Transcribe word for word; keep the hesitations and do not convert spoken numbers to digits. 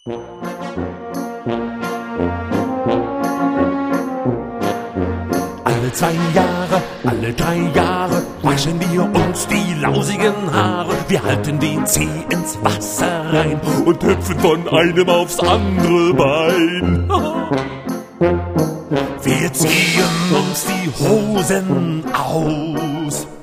Alle zwei Jahre, alle drei Jahre waschen wir uns die lausigen Haare. Wir halten den Zeh ins Wasser rein und hüpfen von einem aufs andere Bein. Wir ziehen uns die Hosen aus